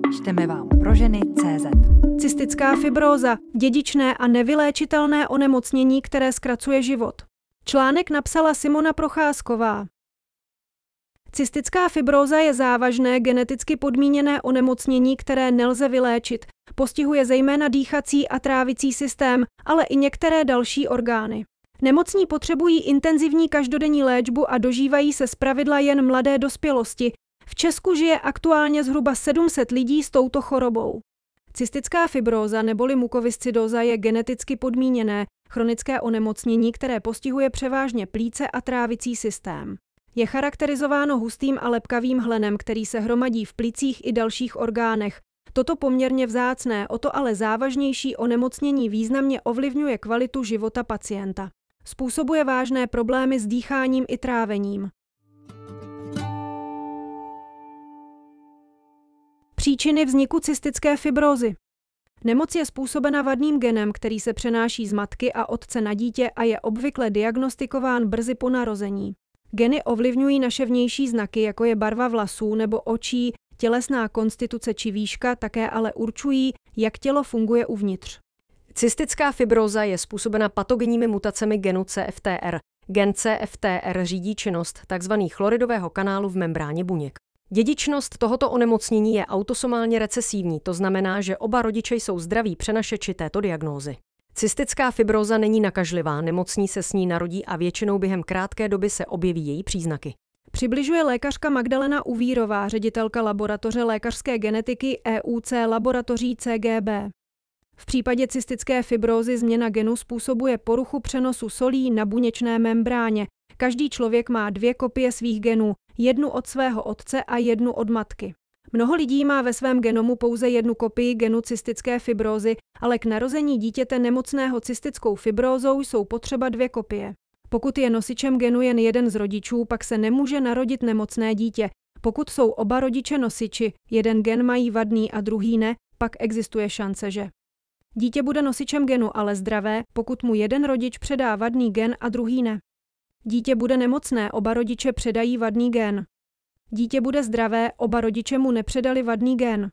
Čteme vám pro ženy.cz. Cystická fibróza, dědičné a nevyléčitelné onemocnění, které zkracuje život. Článek napsala Simona Procházková. Cystická fibróza je závažné geneticky podmíněné onemocnění, které nelze vyléčit. Postihuje zejména dýchací a trávicí systém, ale i některé další orgány. Nemocní potřebují intenzivní každodenní léčbu a dožívají se zpravidla jen mladé dospělosti. V Česku žije aktuálně zhruba 700 lidí s touto chorobou. Cystická fibróza neboli mukoviscidóza je geneticky podmíněné chronické onemocnění, které postihuje převážně plíce a trávicí systém. Je charakterizováno hustým a lepkavým hlenem, který se hromadí v plicích i dalších orgánech. Toto poměrně vzácné, o to ale závažnější onemocnění významně ovlivňuje kvalitu života pacienta. Způsobuje vážné problémy s dýcháním i trávením. Příčiny vzniku cystické fibrózy. Nemoc je způsobena vadným genem, který se přenáší z matky a otce na dítě a je obvykle diagnostikován brzy po narození. Geny ovlivňují naše vnější znaky, jako je barva vlasů nebo očí, tělesná konstituce či výška, také ale určují, jak tělo funguje uvnitř. Cystická fibróza je způsobena patogenními mutacemi genu CFTR. Gen CFTR řídí činnost tzv. Chloridového kanálu v membráně buněk. Dědičnost tohoto onemocnění je autosomálně recesivní, to znamená, že oba rodiče jsou zdraví přenašeči této diagnózy. Cystická fibróza není nakažlivá, nemocní se s ní narodí a většinou během krátké doby se objeví její příznaky. Přibližuje lékařka Magdalena Uvírová, ředitelka laboratoře lékařské genetiky EUC laboratoří CGB. V případě cystické fibrózy změna genu způsobuje poruchu přenosu solí na buněčné membráně. Každý člověk má 2 kopie svých genů, jednu od svého otce a jednu od matky. Mnoho lidí má ve svém genomu pouze jednu kopii genu cystické fibrózy, ale k narození dítěte nemocného cystickou fibrózou jsou potřeba 2 kopie. Pokud je nosičem genu jen jeden z rodičů, pak se nemůže narodit nemocné dítě. Pokud jsou oba rodiče nosiči, jeden gen mají vadný a druhý ne, pak existuje šance, že dítě bude nosičem genu, ale zdravé, pokud mu jeden rodič předá vadný gen a druhý ne. Dítě bude nemocné, oba rodiče předají vadný gen. Dítě bude zdravé, oba rodiče mu nepředali vadný gen.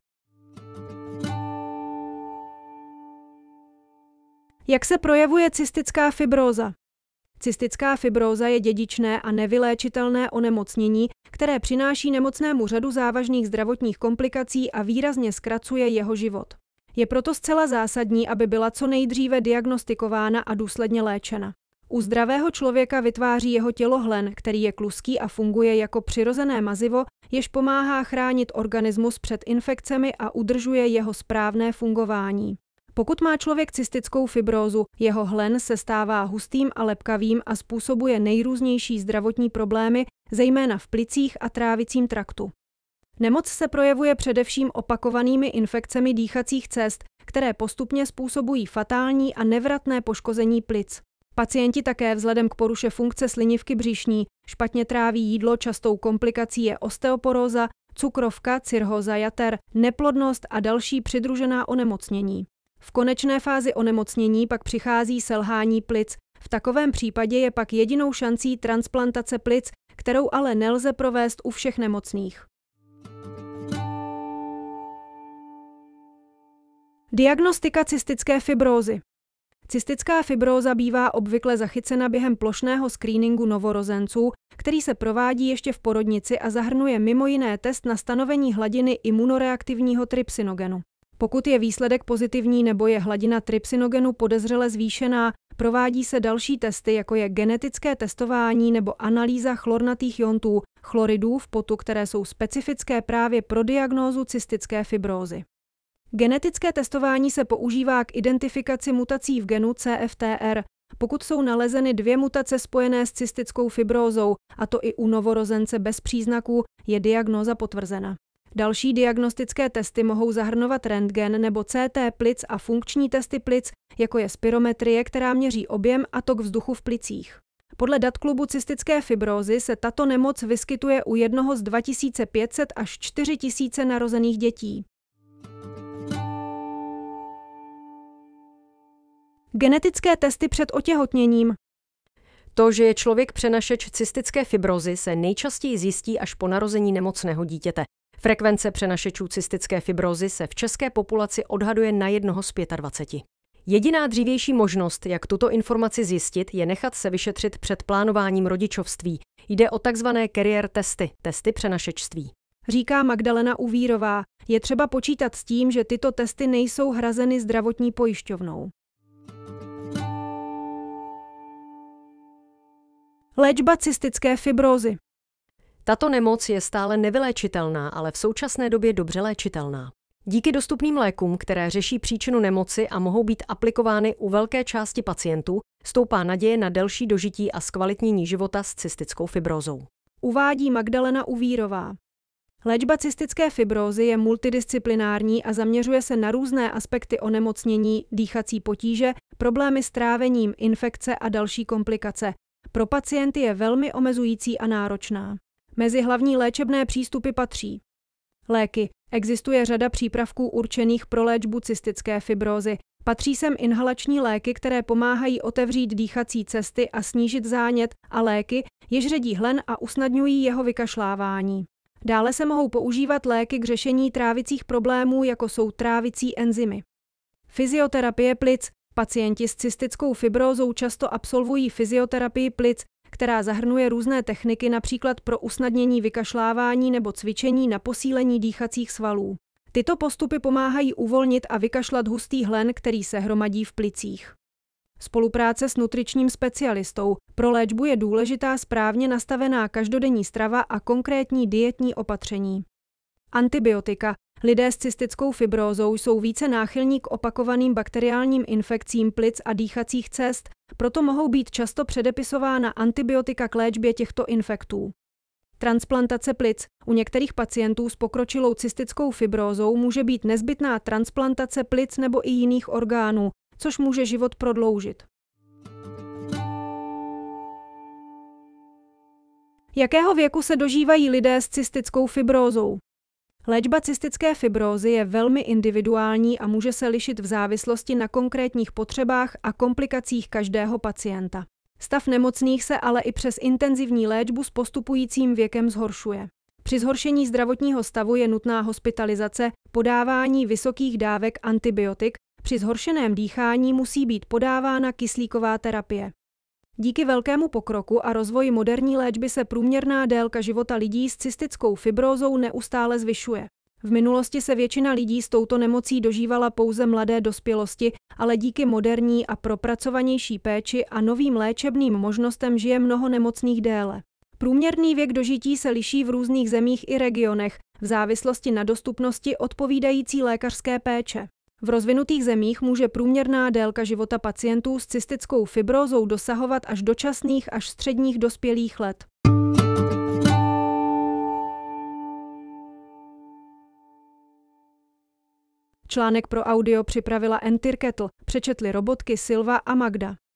Jak se projevuje cystická fibróza? Cystická fibróza je dědičné a nevyléčitelné onemocnění, které přináší nemocnému řadu závažných zdravotních komplikací a výrazně zkracuje jeho život. Je proto zcela zásadní, aby byla co nejdříve diagnostikována a důsledně léčena. U zdravého člověka vytváří jeho tělo hlen, který je kluský a funguje jako přirozené mazivo, jež pomáhá chránit organismus před infekcemi a udržuje jeho správné fungování. Pokud má člověk cystickou fibrózu, jeho hlen se stává hustým a lepkavým a způsobuje nejrůznější zdravotní problémy, zejména v plicích a trávicím traktu. Nemoc se projevuje především opakovanými infekcemi dýchacích cest, které postupně způsobují fatální a nevratné poškození plic. Pacienti také vzhledem k poruše funkce slinivky břišní špatně tráví jídlo, častou komplikací je osteoporóza, cukrovka, cirhóza jater, neplodnost a další přidružená onemocnění. V konečné fázi onemocnění pak přichází selhání plic. V takovém případě je pak jedinou šancí transplantace plic, kterou ale nelze provést u všech nemocných. Diagnostika cystické fibrózy. Cystická fibróza bývá obvykle zachycena během plošného screeningu novorozenců, který se provádí ještě v porodnici a zahrnuje mimo jiné test na stanovení hladiny imunoreaktivního trypsinogenu. Pokud je výsledek pozitivní nebo je hladina trypsinogenu podezřele zvýšená, provádí se další testy, jako je genetické testování nebo analýza chlornatých iontů, chloridů v potu, které jsou specifické právě pro diagnózu cystické fibrózy. Genetické testování se používá k identifikaci mutací v genu CFTR, pokud jsou nalezeny 2 mutace spojené s cystickou fibrózou, a to i u novorozence bez příznaků, je diagnóza potvrzena. Další diagnostické testy mohou zahrnovat rentgen nebo CT plic a funkční testy plic, jako je spirometrie, která měří objem a tok vzduchu v plicích. Podle dat klubu cystické fibrózy se tato nemoc vyskytuje u jednoho z 2500 až 4000 narozených dětí. Genetické testy před otěhotněním. To, že je člověk přenašeč cystické fibrózy, se nejčastěji zjistí až po narození nemocného dítěte. Frekvence přenašečů cystické fibrózy se v české populaci odhaduje na 1 z 25. Jediná dřívější možnost, jak tuto informaci zjistit, je nechat se vyšetřit před plánováním rodičovství. Jde o takzvané carrier testy přenašečství. Říká Magdalena Uvírová, je třeba počítat s tím, že tyto testy nejsou hrazeny zdravotní pojišťovnou. Léčba cystické fibrózy. Tato nemoc je stále nevyléčitelná, ale v současné době dobře léčitelná. Díky dostupným lékům, které řeší příčinu nemoci a mohou být aplikovány u velké části pacientů, stoupá naděje na delší dožití a zkvalitnění života s cystickou fibrózou. Uvádí Magdalena Uvírová. Léčba cystické fibrózy je multidisciplinární a zaměřuje se na různé aspekty onemocnění, dýchací potíže, problémy s trávením, infekce a další komplikace. Pro pacienty je velmi omezující a náročná. Mezi hlavní léčebné přístupy patří léky. Existuje řada přípravků určených pro léčbu cystické fibrózy. Patří sem inhalační léky, které pomáhají otevřít dýchací cesty a snížit zánět, a léky, jež ředí hlen a usnadňují jeho vykašlávání. Dále se mohou používat léky k řešení trávicích problémů, jako jsou trávicí enzymy. Fyzioterapie plic. Pacienti s cystickou fibrózou často absolvují fyzioterapii plic, která zahrnuje různé techniky, například pro usnadnění vykašlávání nebo cvičení na posílení dýchacích svalů. Tyto postupy pomáhají uvolnit a vykašlat hustý hlen, který se hromadí v plicích. Spolupráce s nutričním specialistou. Pro léčbu je důležitá správně nastavená každodenní strava a konkrétní dietní opatření. Antibiotika. Lidé s cystickou fibrózou jsou více náchylní k opakovaným bakteriálním infekcím plic a dýchacích cest, proto mohou být často předepisována antibiotika k léčbě těchto infektů. Transplantace plic. U některých pacientů s pokročilou cystickou fibrózou může být nezbytná transplantace plic nebo i jiných orgánů, což může život prodloužit. Jakého věku se dožívají lidé s cystickou fibrózou? Léčba cystické fibrózy je velmi individuální a může se lišit v závislosti na konkrétních potřebách a komplikacích každého pacienta. Stav nemocných se ale i přes intenzivní léčbu s postupujícím věkem zhoršuje. Při zhoršení zdravotního stavu je nutná hospitalizace, podávání vysokých dávek antibiotik, při zhoršeném dýchání musí být podávána kyslíková terapie. Díky velkému pokroku a rozvoji moderní léčby se průměrná délka života lidí s cystickou fibrózou neustále zvyšuje. V minulosti se většina lidí s touto nemocí dožívala pouze mladé dospělosti, ale díky moderní a propracovanější péči a novým léčebným možnostem žije mnoho nemocných déle. Průměrný věk dožití se liší v různých zemích i regionech, v závislosti na dostupnosti odpovídající lékařské péče. V rozvinutých zemích může průměrná délka života pacientů s cystickou fibrózou dosahovat až dočasných až středních dospělých let. Článek pro audio připravila Entyr Kettle, přečetli robotky Silva a Magda.